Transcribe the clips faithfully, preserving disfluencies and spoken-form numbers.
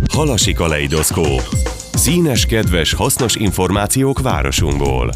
Halasi kaleidoszkóp. Színes, kedves, hasznos információk városunkból.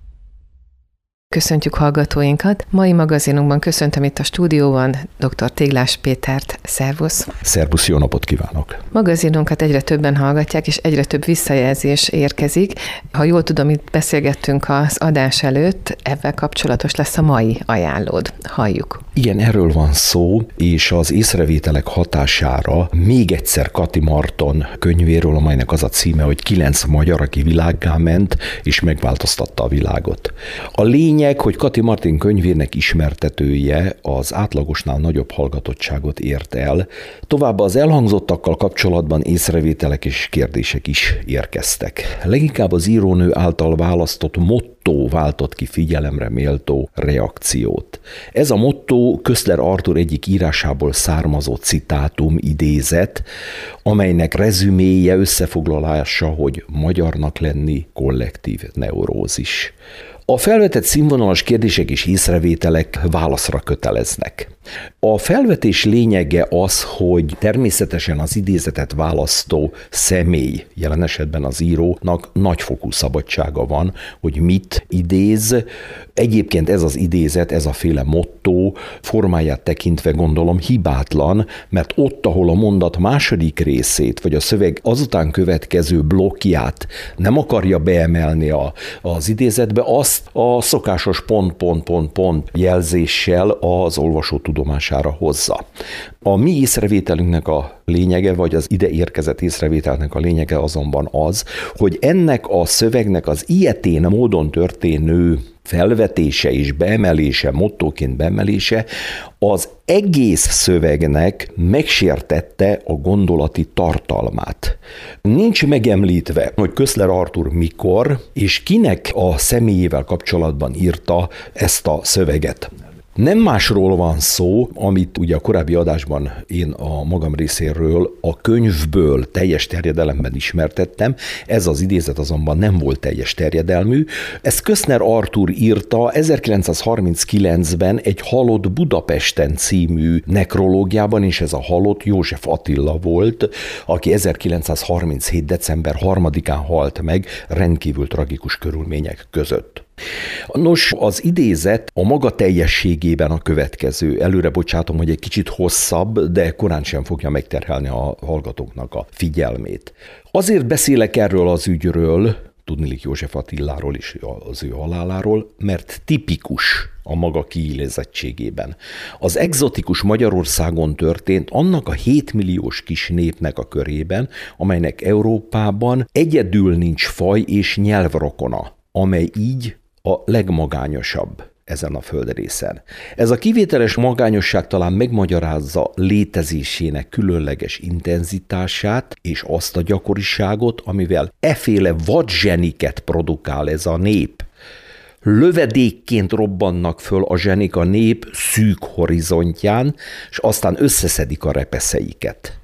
Köszöntjük hallgatóinkat. Mai magazinunkban köszöntöm itt a stúdióban dr. Téglás Pétert. Szervusz! Szervusz, jó napot kívánok! Magazinunkat egyre többen hallgatják, és egyre több visszajelzés érkezik. Ha jól tudom, itt beszélgettünk az adás előtt, ezzel kapcsolatos lesz a mai ajánlód. Halljuk! Igen, erről van szó, és az észrevételek hatására még egyszer Kati Marton könyvéről, amelynek az a címe, hogy Kilenc magyar, aki világgá ment, és megváltoztatta a világot. A lényeg, hogy Kati Marton könyvének ismertetője az átlagosnál nagyobb hallgatottságot ért el. Továbbá az elhangzottakkal kapcsolatban észrevételek és kérdések is érkeztek. Leginkább az írónő által választott motto váltott ki figyelemre méltó reakciót. Ez a motto Köszler Artúr egyik írásából származó citátum, idézet, amelynek rezüméje, összefoglalása, hogy magyarnak lenni kollektív neurózis. A felvetett színvonalas kérdések és észrevételek válaszra köteleznek. A felvetés lényege az, hogy természetesen az idézetet választó személy, jelen esetben az írónak nagyfokú szabadsága van, hogy mit idéz. Egyébként ez az idézet, ez a féle motto formáját tekintve gondolom hibátlan, mert ott, ahol a mondat második részét, vagy a szöveg azután következő blokkját nem akarja beemelni a, az idézetbe, azt a szokásos pont-pont-pont-pont jelzéssel az olvasó tudomására hozza. A mi észrevételünknek a lényege, vagy az ide érkezett észrevételnek a lényege azonban az, hogy ennek a szövegnek az ilyetén módon történő felvetése és beemelése, mottóként beemelése az egész szövegnek megsértette a gondolati tartalmát. Nincs megemlítve, hogy Köszler Artúr mikor és kinek a személyével kapcsolatban írta ezt a szöveget. Nem másról van szó, amit ugye a korábbi adásban én a magam részéről a könyvből teljes terjedelemben ismertettem, ez az idézet azonban nem volt teljes terjedelmű. Ezt Köszner Artúr írta ezerkilencszázharminckilencben egy Halott Budapesten című nekrológiában, és ez a halott József Attila volt, aki ezerkilencszázharminchét. december harmadikán halt meg rendkívül tragikus körülmények között. Nos, az idézet a maga teljességében a következő. Előre bocsátom, hogy egy kicsit hosszabb, de korán sem fogja megterhelni a hallgatóknak a figyelmét. Azért beszélek erről az ügyről, tudniillik József Attiláról és az ő haláláról, mert tipikus a maga kiélezettségében. Az egzotikus Magyarországon történt annak a hétmilliós kis népnek a körében, amelynek Európában egyedül nincs faj és nyelvrokona, amely így a legmagányosabb ezen a földrészen. Ez a kivételes magányosság talán megmagyarázza létezésének különleges intenzitását és azt a gyakoriságot, amivel eféle vadzseniket produkál ez a nép. Lövedékként robbannak föl a zsenik a nép szűk horizontján, és aztán összeszedik a repeszeiket.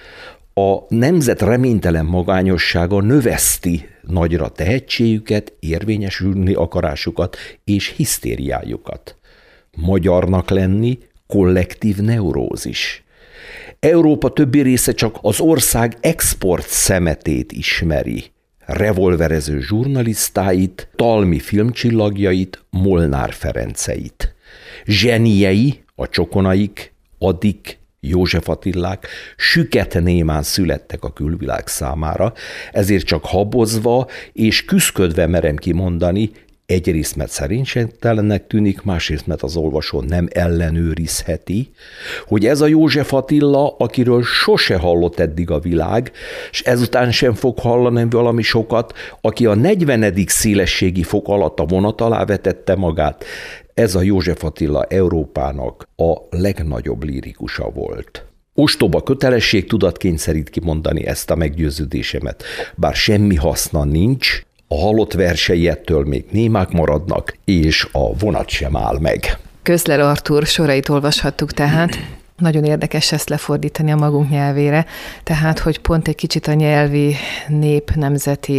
A nemzet reménytelen magányossága növeszti nagyra tehetségüket, érvényesülni akarásukat és hisztériájukat. Magyarnak lenni kollektív neurózis. Európa többi része csak az ország export szemetét ismeri. Revolverező zsurnalisztáit, talmi filmcsillagjait, Molnár Ferenceit. Zseniei, a csokonaik, Adik, József Attilák süket némán születtek a külvilág számára, ezért csak habozva és küszködve merem kimondani, egyrészt mert szerénységtelennek tűnik, másrészt mert az olvasó nem ellenőrizheti, hogy ez a József Attila, akiről sose hallott eddig a világ, és ezután sem fog hallani valami sokat, aki a negyvenedik szélességi fok alatt a vonat alá vetette magát, ez a József Attila Európának a legnagyobb lírikusa volt. Ostoba kötelességtudat kényszerít kimondani ezt a meggyőződésemet, bár semmi haszna nincs, a halott versei ettől még némák maradnak, és a vonat sem áll meg. Köszler Artúr sorait olvashattuk tehát. Nagyon érdekes ezt lefordítani a magunk nyelvére, tehát, hogy pont egy kicsit a nyelvi, nép, nemzeti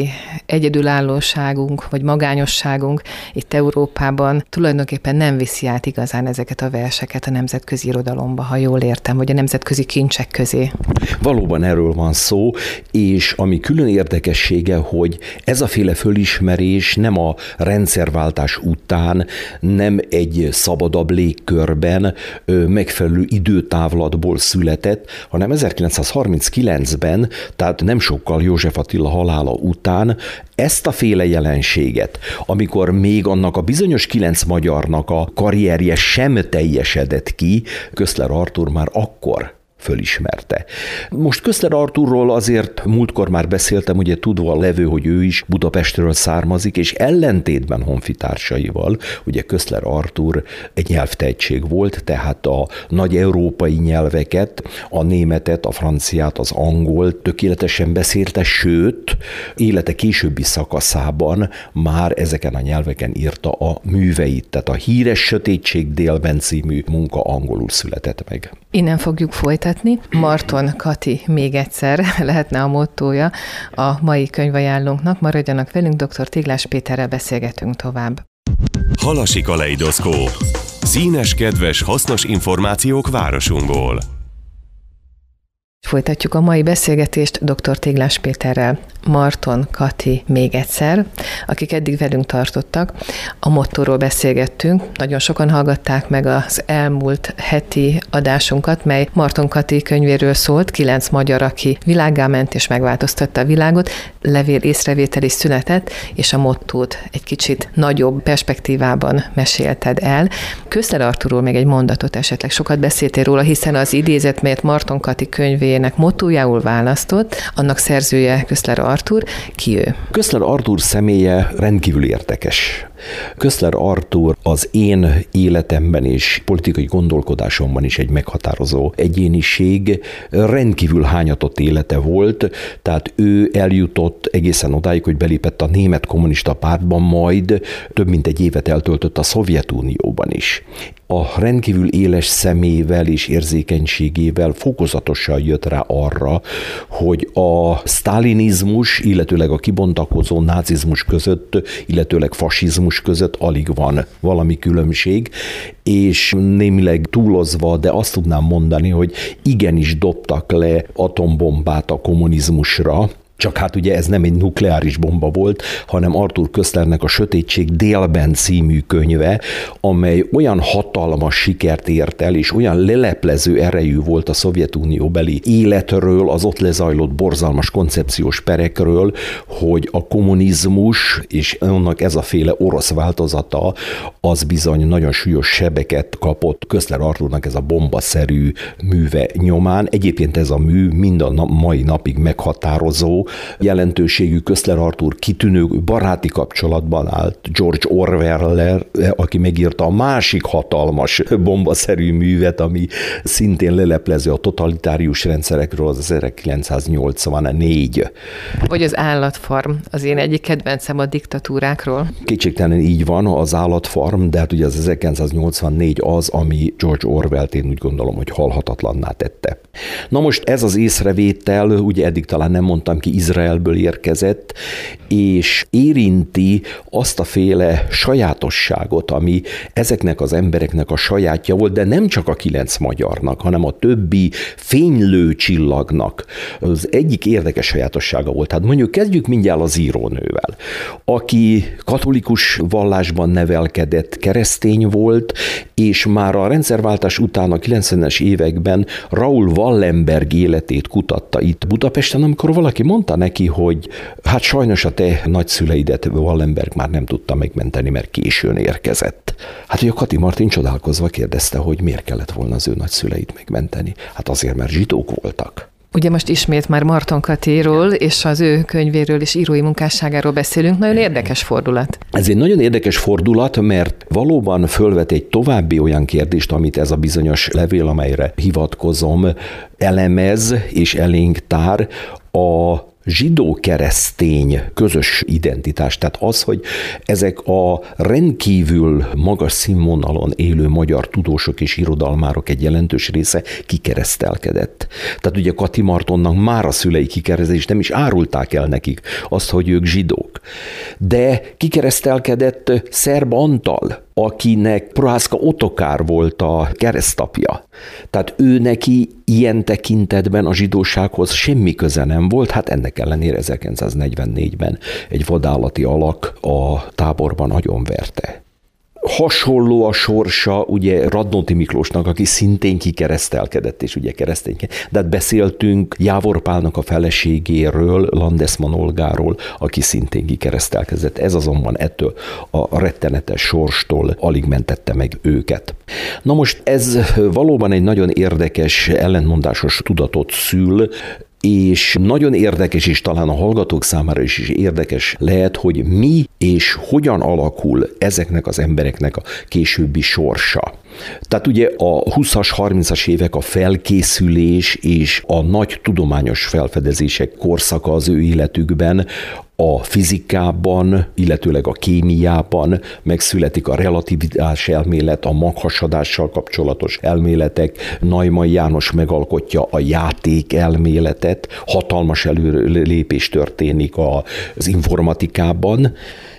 egyedülállóságunk vagy magányosságunk itt Európában tulajdonképpen nem viszi át igazán ezeket a verseket a nemzetközi irodalomba, ha jól értem, vagy a nemzetközi kincsek közé. Valóban erről van szó, és ami külön érdekessége, hogy ez a féle fölismerés nem a rendszerváltás után, nem egy szabadabb légkörben, megfelelő időtávlatból született, hanem ezerkilencszázharminckilencben, tehát nem sokkal József Attila halála után ezt a féle jelenséget, amikor még annak a bizonyos kilenc magyarnak a karrierje sem teljesedett ki, Köszler Artúr már akkor fölismerte. Most Köszler Artúrról azért múltkor már beszéltem, ugye tudva levő, hogy ő is Budapestről származik, és ellentétben honfitársaival, ugye Köszler Artúr egy nyelvtehetség volt, tehát a nagy európai nyelveket, a németet, a franciát, az angolt tökéletesen beszélte, sőt, élete későbbi szakaszában már ezeken a nyelveken írta a műveit, tehát a híres Sötétség délben című munka angolul született meg. Innen fogjuk folytatni. Marton Kati még egyszer lehetne a mottója a mai könyvajánlónknak. Maradjanak velünk, dr. Téglás Péterrel beszélgetünk tovább. Halasi kaleidoszkóp. Színes, kedves, hasznos információk városunkból. Folytatjuk a mai beszélgetést dr. Téglás Péterrel, Marton Kati még egyszer, akik eddig velünk tartottak. A mottóról beszélgettünk, nagyon sokan hallgatták meg az elmúlt heti adásunkat, mely Marton Kati könyvéről szólt, kilenc magyar, aki világgá ment és megváltoztatta a világot, levél észrevétel is született, és a mottót egy kicsit nagyobb perspektívában mesélted el. Köszler Artúrról még egy mondatot esetleg, sokat beszéltél róla, hiszen az idézet, melyet Marton Kati könyvének mottójául választott, annak szerzője Köszler Artúr. Ki ő? Köszler Artúr személye rendkívül érdekes. Köszler Artúr az én életemben és politikai gondolkodásomban is egy meghatározó egyéniség, rendkívül hányatott élete volt, tehát ő eljutott egészen odáig, hogy belépett a Német Kommunista Pártban, majd több mint egy évet eltöltött a Szovjetunióban is. A rendkívül éles szemével és érzékenységével fokozatosan jött rá arra, hogy a sztálinizmus, illetőleg a kibontakozó nácizmus között, illetőleg fasizmus között alig van valami különbség, és némileg túlozva, de azt tudnám mondani, hogy igenis dobtak le atombombát a kommunizmusra, csak hát ugye ez nem egy nukleáris bomba volt, hanem Artúr Köszlernek a Sötétség délben című könyve, amely olyan hatalmas sikert ért el, és olyan leleplező erejű volt a Szovjetunióbeli életről, az ott lezajlott borzalmas koncepciós perekről, hogy a kommunizmus, és annak ez a féle orosz változata, az bizony nagyon súlyos sebeket kapott Köszler Artúrnak ez a bombaszerű műve nyomán. Egyébként ez a mű mind a mai napig meghatározó jelentőségű. Köszler Artúr kitűnő baráti kapcsolatban állt George Orwell-lel, aki megírta a másik hatalmas bombaszerű művet, ami szintén leleplező a totalitárius rendszerekről, az ezerkilencszáznyolcvannégy. Vagy az Állatfarm, az én egyik kedvencem a diktatúrákról. Kétségtelen így van, az Állatfarm, de hát ugye az ezerkilencszáznyolcvannégy az, ami George Orwellt én úgy gondolom, hogy halhatatlanná tette. Na most ez az észrevétel, ugye eddig talán nem mondtam ki, Izraelből érkezett, és érinti azt a féle sajátosságot, ami ezeknek az embereknek a sajátja volt, de nem csak a kilenc magyarnak, hanem a többi fénylő csillagnak. Az egyik érdekes sajátossága volt. Hát mondjuk kezdjük mindjárt az írónővel, aki katolikus vallásban nevelkedett, keresztény volt, és már a rendszerváltás után a kilencvenes években Raoul Wallenberg életét kutatta itt Budapesten, amikor valaki mondta neki, hogy hát sajnos a te nagyszüleidet Wallenberg már nem tudta megmenteni, mert későn érkezett. Hát ugye Kati Martin csodálkozva kérdezte, hogy miért kellett volna az ő nagyszüleit megmenteni. Hát azért, mert zsidók voltak. Ugye most ismét már Marton Katiról és az ő könyvéről és írói munkásságáról beszélünk. Nagyon érdekes fordulat. Ez egy nagyon érdekes fordulat, mert valóban fölvet egy további olyan kérdést, amit ez a bizonyos levél, amelyre hivatkozom, elemez és elénk tár, a zsidó-keresztény közös identitás, tehát az, hogy ezek a rendkívül magas színvonalon élő magyar tudósok és irodalmárok egy jelentős része kikeresztelkedett. Tehát ugye Kati Martonnak már a szülei kikeresztelés, nem is árulták el nekik azt, hogy ők zsidók. De kikeresztelkedett Szerb Antal, akinek Prohászka Ottokár volt a keresztapja. Tehát ő neki ilyen tekintetben a zsidósághoz semmi köze nem volt, hát ennek ellenére ezerkilencszáznegyvennégyben egy vadállati alak a táborban agyonverte. Hasonló a sorsa ugye Radnóti Miklósnak, aki szintén kikeresztelkedett, és ugye keresztényként. De hát beszéltünk Jávor Pálnak a feleségéről, Landesman Olgáról, aki szintén kikeresztelkedett. Ez azonban ettől a rettenetes sorstól alig mentette meg őket. Na most ez valóban egy nagyon érdekes, ellentmondásos tudatot szül, és nagyon érdekes, és talán a hallgatók számára is, is érdekes lehet, hogy mi és hogyan alakul ezeknek az embereknek a későbbi sorsa. Tehát ugye a húszas, harmincas évek a felkészülés és a nagy tudományos felfedezések korszaka az ő életükben, a fizikában, illetőleg a kémiában megszületik a relativitás elmélet, a maghasadással kapcsolatos elméletek, Neumann János megalkotja a játék elméletet, hatalmas előrelépés történik az informatikában,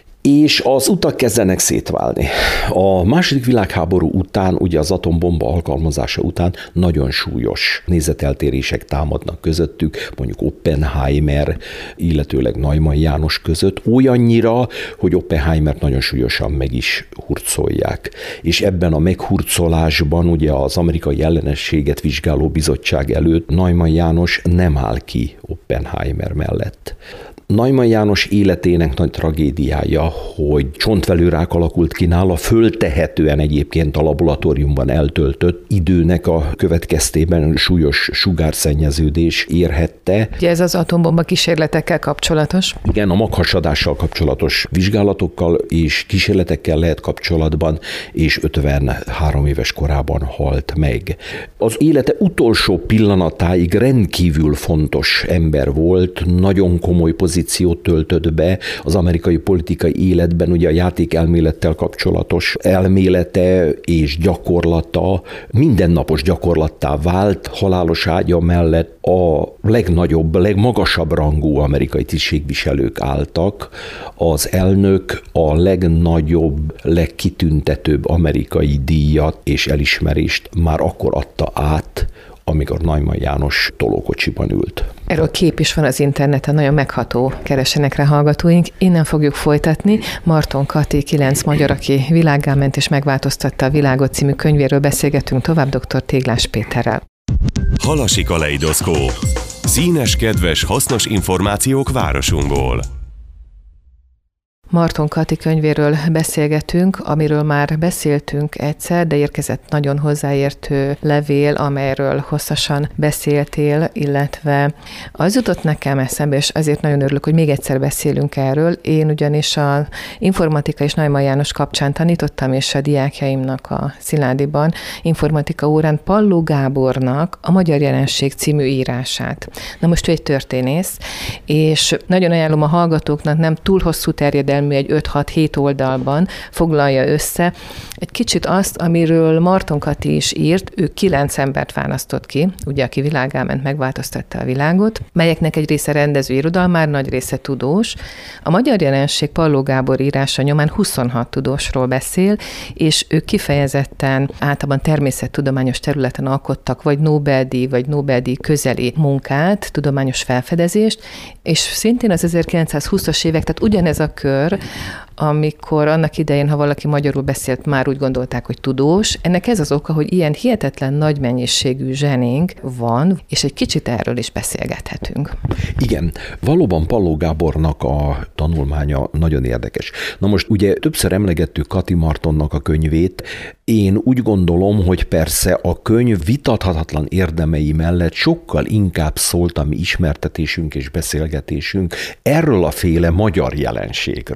és az utak kezdenek szétválni. A második világháború után, ugye az atombomba alkalmazása után nagyon súlyos nézeteltérések támadnak közöttük, mondjuk Oppenheimer, illetőleg Neumann János között, olyannyira, hogy Oppenheimert nagyon súlyosan meg is hurcolják. És ebben a meghurcolásban ugye az amerikai ellenességet vizsgáló bizottság előtt Neumann János nem áll ki Oppenheimer mellett. Neumann János életének nagy tragédiája, hogy csontvelőrák alakult ki nála, föltehetően egyébként a laboratóriumban eltöltött időnek a következtében súlyos sugárszennyeződés érhette. Ugye ez az atombomba kísérletekkel kapcsolatos? Igen, a maghasadással kapcsolatos vizsgálatokkal és kísérletekkel lehet kapcsolatban, és ötvenhárom éves korában halt meg. Az élete utolsó pillanatáig rendkívül fontos ember volt, nagyon komoly pozíciót töltött be az amerikai politikai életben, ugye a játékelmélettel kapcsolatos elmélete és gyakorlata mindennapos gyakorlattá vált, halálos ágya mellett a legnagyobb, legmagasabb rangú amerikai tisztségviselők álltak. Az elnök a legnagyobb, legkitüntetőbb amerikai díjat és elismerést már akkor adta át, amikor Neumann János tolókocsiban ült. Erről kép is van az interneten, nagyon megható, keresenek rá hallgatóink. Innen fogjuk folytatni. Marton Kati, kilenc magyar, aki világgá ment és megváltoztatta a világot című könyvéről beszélgetünk tovább dr. Téglás Péterrel. Halasi kaleidoszkóp. Színes, kedves, hasznos információk városunkból. Marton Kati könyvéről beszélgetünk, amiről már beszéltünk egyszer, de érkezett nagyon hozzáértő levél, amelyről hosszasan beszéltél, illetve az jutott nekem eszembe, és ezért nagyon örülök, hogy még egyszer beszélünk erről. Én ugyanis a informatika és Neumann János kapcsán tanítottam, és a diákjaimnak a Sziládiban informatika órán Palló Gábornak a Magyar Jelenség című írását. Na most ő egy történész, és nagyon ajánlom a hallgatóknak, nem túl hosszú terjedelmű, egy öt-hat-hét oldalban foglalja össze egy kicsit azt, amiről Marton Kati is írt, ő kilenc embert választott ki, ugye, aki világgá ment, megváltoztatta a világot, melyeknek egy része rendező irodalmár, nagy része tudós. A Magyar Jelenség Palló Gábor írása nyomán huszonhat tudósról beszél, és ők kifejezetten általában természettudományos területen alkottak, vagy Nobel-díj, vagy Nobel-díj közeli munkát, tudományos felfedezést, és szintén az ezerkilencszázhúszas évek, tehát ugyanez a kör, amikor annak idején, ha valaki magyarul beszélt, már úgy gondolták, hogy tudós. Ennek ez az oka, hogy ilyen hihetetlen nagy mennyiségű zsenénk van, és egy kicsit erről is beszélgethetünk. Igen, valóban Palló Gábornak a tanulmánya nagyon érdekes. Na most ugye többször emlegettük Kati Martonnak a könyvét. Én úgy gondolom, hogy persze a könyv vitathatatlan érdemei mellett sokkal inkább szólt a mi ismertetésünk és beszélgetésünk erről a féle magyar jelenségről.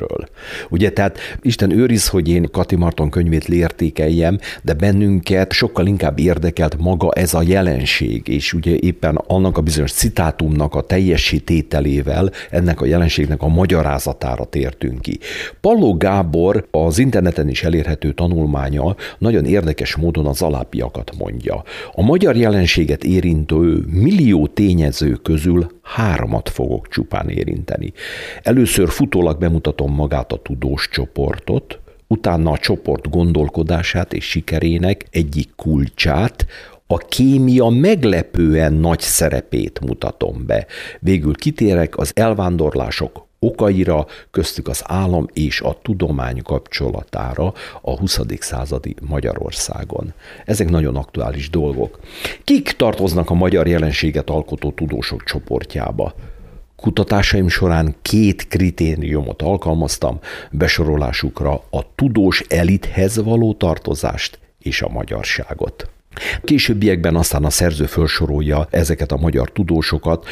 könyvéről. Ugye, tehát Isten őriz, hogy én Kati Marton könyvét leértékeljem, de bennünket sokkal inkább érdekelt maga ez a jelenség, és ugye éppen annak a bizonyos citátumnak a teljesítételével ennek a jelenségnek a magyarázatára tértünk ki. Palló Gábor az interneten is elérhető tanulmánya nagyon érdekes módon az alábbiakat mondja. A magyar jelenséget érintő millió tényező közül háromat fogok csupán érinteni. Először futólag bemutatom magát a tudós csoportot, utána a csoport gondolkodását és sikerének egyik kulcsát, a kémia meglepően nagy szerepét mutatom be. Végül kitérek az elvándorlások okaira, köztük az állam és a tudomány kapcsolatára a huszadik századi Magyarországon. Ezek nagyon aktuális dolgok. Kik tartoznak a magyar jelenséget alkotó tudósok csoportjába? Kutatásaim során két kritériumot alkalmaztam besorolásukra: a tudós elithez való tartozást és a magyarságot. Későbbiekben aztán a szerző felsorolja ezeket a magyar tudósokat,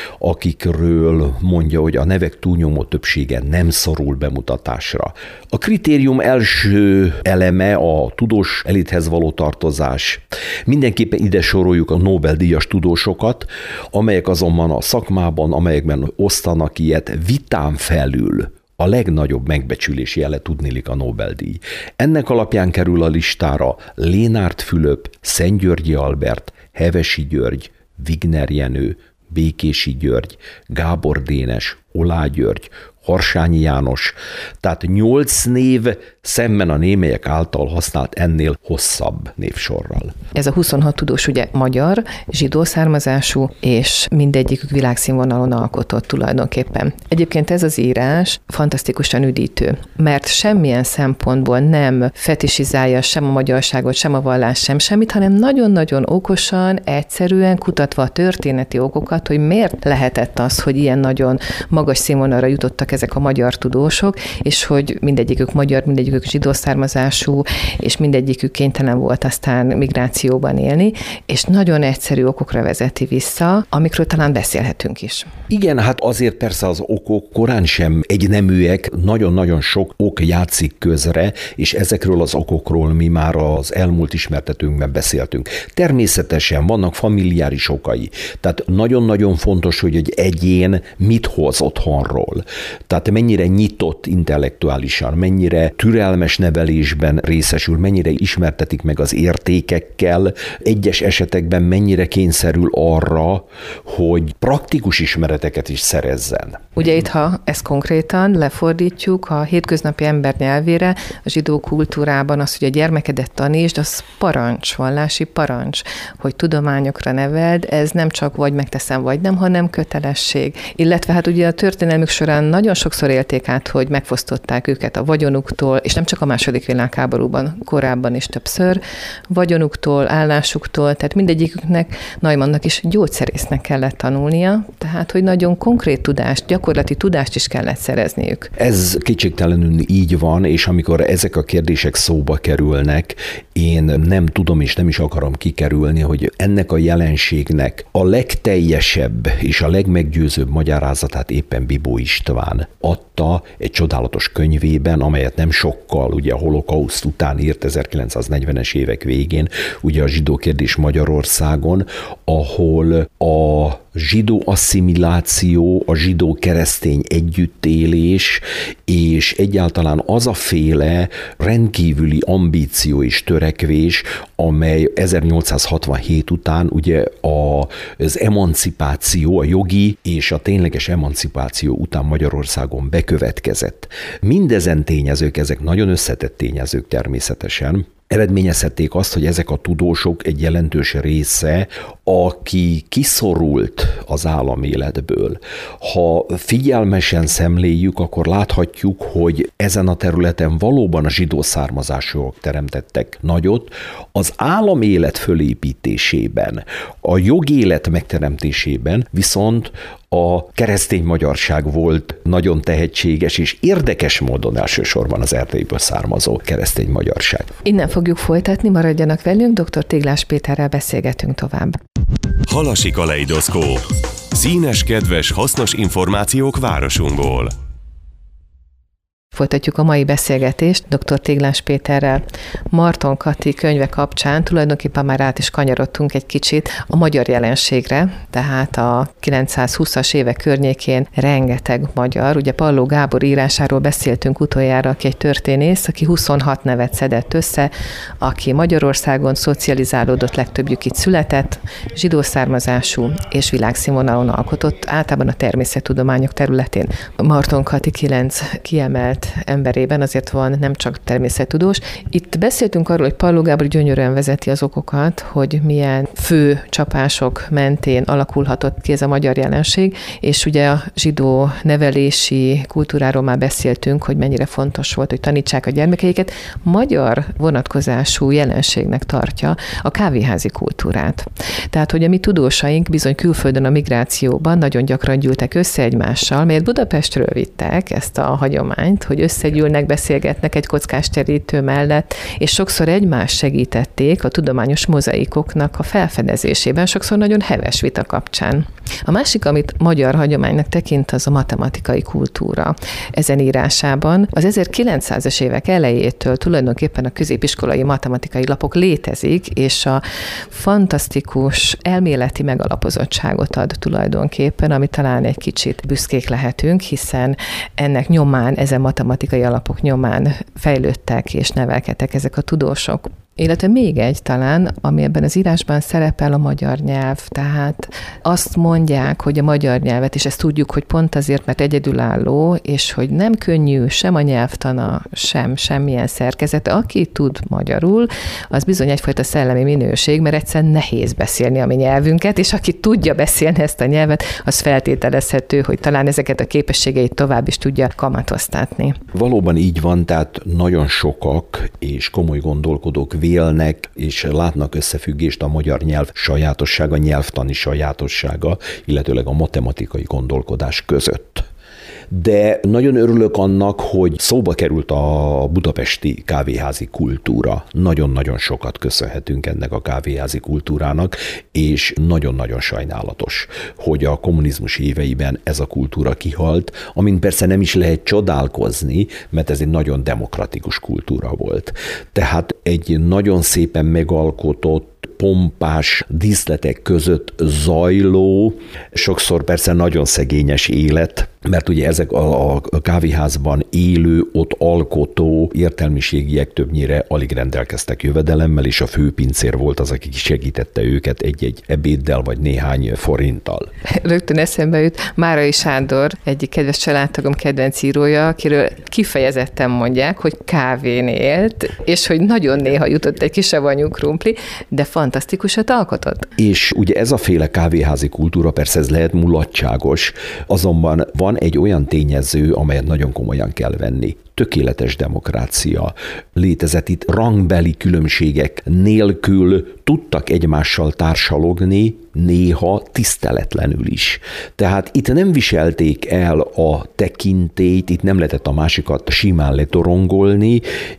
akikről mondja, hogy a nevek túlnyomó többsége nem szorul bemutatásra. A kritérium első eleme a tudós elithez való tartozás. Mindenképpen ide soroljuk a Nobel-díjas tudósokat, amelyek azonban a szakmában, amelyekben osztanak ilyet, vitán felül a legnagyobb megbecsülés jele tudniillik a Nobel-díj. Ennek alapján kerül a listára Lénárt Fülöp, Szentgyörgyi Albert, Hevesi György, Wigner Jenő, Békési György, Gábor Dénes, Olá György, Harsányi János, tehát nyolc név szemben a némelyek által használt ennél hosszabb névsorral. Ez a huszonhat tudós ugye magyar, zsidó származású, és mindegyikük világszínvonalon alkotott tulajdonképpen. Egyébként ez az írás fantasztikusan üdítő, mert semmilyen szempontból nem fetisizálja sem a magyarságot, sem a vallás, sem semmit, hanem nagyon-nagyon okosan, egyszerűen kutatva a történeti okokat, hogy miért lehetett az, hogy ilyen nagyon magas színvonalra jutottak ezek a magyar tudósok, és hogy mindegyikük magyar, mindegyikük zsidó származású, és mindegyikük kénytelen volt aztán migrációban élni, és nagyon egyszerű okokra vezeti vissza, amikről talán beszélhetünk is. Igen, hát azért persze az okok korán sem egyneműek, nagyon-nagyon sok ok játszik közre, és ezekről az okokról mi már az elmúlt ismertetőnkben beszéltünk. Természetesen vannak familiáris okai, tehát nagyon-nagyon fontos, hogy egy egyén mit hoz otthonról. Tehát mennyire nyitott intellektuálisan, mennyire türelmes nevelésben részesül, mennyire ismertetik meg az értékekkel, egyes esetekben mennyire kényszerül arra, hogy praktikus ismereteket is szerezzen. Ugye itt, ha ezt konkrétan lefordítjuk a hétköznapi ember nyelvére, a zsidó kultúrában az, hogy a gyermekedet tanítsd, az parancs, vallási parancs, hogy tudományokra neveld, ez nem csak vagy megteszem, vagy nem, hanem kötelesség. Illetve hát ugye a történelmük során nagyon sokszor élték át, hogy megfosztották őket a vagyonuktól, és nem csak a második világháborúban, korábban is többször, vagyonuktól, állásuktól, tehát mindegyiküknek, Neumannnak is gyógyszerésznek kellett tanulnia, tehát hogy nagyon konkrét tudást, gyakorlati tudást is kellett szerezniük. Ez kétségtelenül így van, és amikor ezek a kérdések szóba kerülnek, én nem tudom és nem is akarom kikerülni, hogy ennek a jelenségnek a legteljesebb és a legmeggyőzőbb magyarázatát éppen Bibó István adta egy csodálatos könyvében, amelyet nem sokkal, ugye a holokauszt után írt ezerkilencszáznegyvenes évek végén, ugye a zsidó kérdés Magyarországon, ahol a zsidó asszimiláció, a zsidó-keresztény együttélés, és egyáltalán az a féle rendkívüli ambíció és törekvés, amely ezernyolcszázhatvanhét után ugye az emancipáció, a jogi és a tényleges emancipáció után Magyarországon bekövetkezett. Mindezen tényezők, ezek nagyon összetett tényezők természetesen, eredményezhették azt, hogy ezek a tudósok egy jelentős része, aki kiszorult az államéletből. Ha figyelmesen szemléljük, akkor láthatjuk, hogy ezen a területen valóban a zsidó származásúak teremtettek nagyot. Az államélet fölépítésében, a jogélet megteremtésében viszont a keresztény magyarság volt nagyon tehetséges, és érdekes módon elsősorban az Erdélyből származó keresztény magyarság. Innen fogjuk folytatni, maradjanak velünk, dr. Téglás Péterrel beszélgetünk tovább. Halasi kaleidoszkóp. Színes, kedves, hasznos információk városunkból. Folytatjuk a mai beszélgetést dr. Téglás Péterrel. Marton Kati könyve kapcsán tulajdonképpen már át is kanyarodtunk egy kicsit a magyar jelenségre, tehát a kilencszázhúszas évek környékén rengeteg magyar, ugye Palló Gábor írásáról beszéltünk utoljára, aki egy történész, aki huszonhat nevet szedett össze, aki Magyarországon szocializálódott, legtöbbjük itt született, zsidó származású és világszínvonalon alkotott, általában a természettudományok területén. Marton Kati kilenc kiemelt emberében azért van nem csak természettudós. Itt beszéltünk arról, hogy Palló Gábor gyönyörűen vezeti az okokat, hogy milyen fő csapások mentén alakulhatott ki ez a magyar jelenség, és ugye a zsidó nevelési kultúráról már beszéltünk, hogy mennyire fontos volt, hogy tanítsák a gyermekeiket. Magyar vonatkozású jelenségnek tartja a kávéházi kultúrát. Tehát, hogy a mi tudósaink bizony külföldön a migrációban nagyon gyakran gyűltek össze egymással, mert Budapestről vittek ezt a hagyományt, hogy összegyűlnek, beszélgetnek egy kockás terítő mellett, és sokszor egymást segítették a tudományos mozaikoknak a felfedezésében, sokszor nagyon heves vita kapcsán. A másik, amit magyar hagyománynak tekint, az a matematikai kultúra. Ezen írásában az ezerkilencszázas évek elejétől tulajdonképpen a középiskolai matematikai lapok létezik, és a fantasztikus elméleti megalapozottságot ad tulajdonképpen, ami talán egy kicsit büszkék lehetünk, hiszen ennek nyomán, ezen matematikai alapok nyomán fejlődtek és nevelkedtek ezek a tudósok. Illetve még egy talán, ami ebben az írásban szerepel, a magyar nyelv. Tehát azt mondják, hogy a magyar nyelvet, és ezt tudjuk, hogy pont azért, mert egyedülálló, és hogy nem könnyű sem a nyelvtana, sem semmilyen szerkezete. Aki tud magyarul, az bizony egyfajta szellemi minőség, mert egyszerűen nehéz beszélni a mi nyelvünket, és aki tudja beszélni ezt a nyelvet, az feltételezhető, hogy talán ezeket a képességeit tovább is tudja kamatoztatni. Valóban így van, tehát nagyon sokak és komoly gondolkodók vélnek és látnak összefüggést a magyar nyelv sajátossága, nyelvtani sajátossága, illetőleg a matematikai gondolkodás között. De nagyon örülök annak, hogy szóba került a budapesti kávéházi kultúra. Nagyon-nagyon sokat köszönhetünk ennek a kávéházi kultúrának, és nagyon-nagyon sajnálatos, hogy a kommunizmus éveiben ez a kultúra kihalt, amin persze nem is lehet csodálkozni, mert ez egy nagyon demokratikus kultúra volt. Tehát egy nagyon szépen megalkotott, pompás díszletek között zajló, sokszor persze nagyon szegényes élet, mert ugye ezek a, a kávéházban élő, ott alkotó értelmiségiek többnyire alig rendelkeztek jövedelemmel, és a főpincér volt az, aki segítette őket egy-egy ebéddel vagy néhány forinttal. Rögtön eszembe jut Márai Sándor, egyik kedves családtagom kedvenc írója, akiről kifejezetten mondják, hogy kávén élt, és hogy nagyon néha jutott egy kis savanyú krumpli, de fantasztikusat alkotott. És ugye ez a féle kávéházi kultúra, persze ez lehet mulatságos, azonban van egy olyan tényező, amelyet nagyon komolyan kell venni. Tökéletes demokrácia létezett itt, rangbeli különbségek nélkül tudtak egymással társalogni, néha tiszteletlenül is. Tehát itt nem viselték el a tekintélyt, itt nem lehetett a másikat simán letorongolni,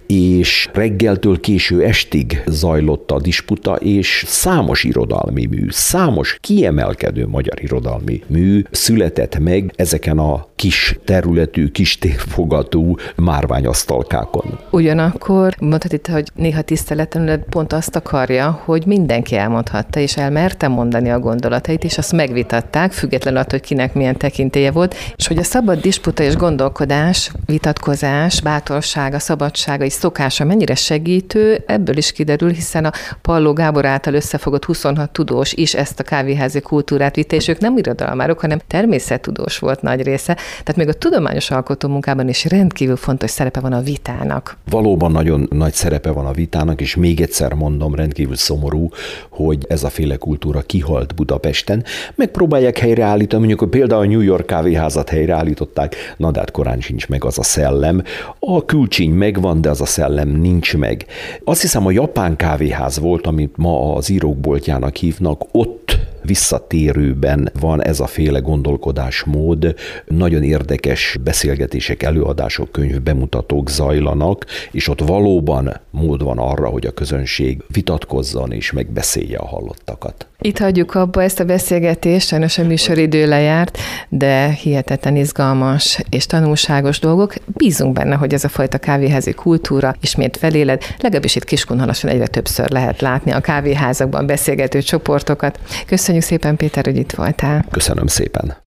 és reggeltől késő estig zajlott a disputa, és számos irodalmi mű, számos kiemelkedő magyar irodalmi mű született meg ezeken a kis területű, kis térfogatú márványasztalkákon. Ugyanakkor mondhatod itt, hogy néha tiszteletlenül pont azt akarja, hogy mindenki elmondhatta, és elmerte mondani a gondolatait, és azt megvitatták, függetlenül attól, hogy kinek milyen tekintélye volt, és hogy a szabad disputa és gondolkodás, vitatkozás, bátorsága, szabadsága és szokása mennyire segítő, ebből is kiderül, hiszen a Palló Gábor által összefogott huszonhat tudós is ezt a kávéházi kultúrát vitte, és ők nem irodalmárok, hanem természettudós volt nagy része. Tehát még a tudományos alkotómunkában is rendkívül fontos szerepe van a vitának. Valóban nagyon nagy szerepe van a vitának, és még egyszer mondom, rendkívül szomorú, hogy ez a féle kultúra kihalt Budapesten. Megpróbálják helyreállítani, mondjuk hogy például a New York kávéházat helyreállították, na de hát korán sincs meg az a szellem. A külcsíny megvan, de az a szellem nincs meg. Azt hiszem, a japán kávéház volt, amit ma az írók boltjának hívnak, ott visszatérőben van ez a féle gondolkodásmód, nagyon érdekes beszélgetések, előadások, könyv bemutatók zajlanak, és ott valóban mód van arra, hogy a közönség vitatkozzon és megbeszélje a hallottakat. Itt hagyjuk abba ezt a beszélgetést, sajnos a műsoridő lejárt, de hihetetlen izgalmas és tanulságos dolgok. Bízunk benne, hogy ez a fajta kávéházi kultúra ismét feléled, legalábbis itt Kiskunhalason egyre többször lehet látni a kávéházakban beszélgető csoportokat. Köszönjük szépen, Péter, hogy itt voltál. Köszönöm szépen.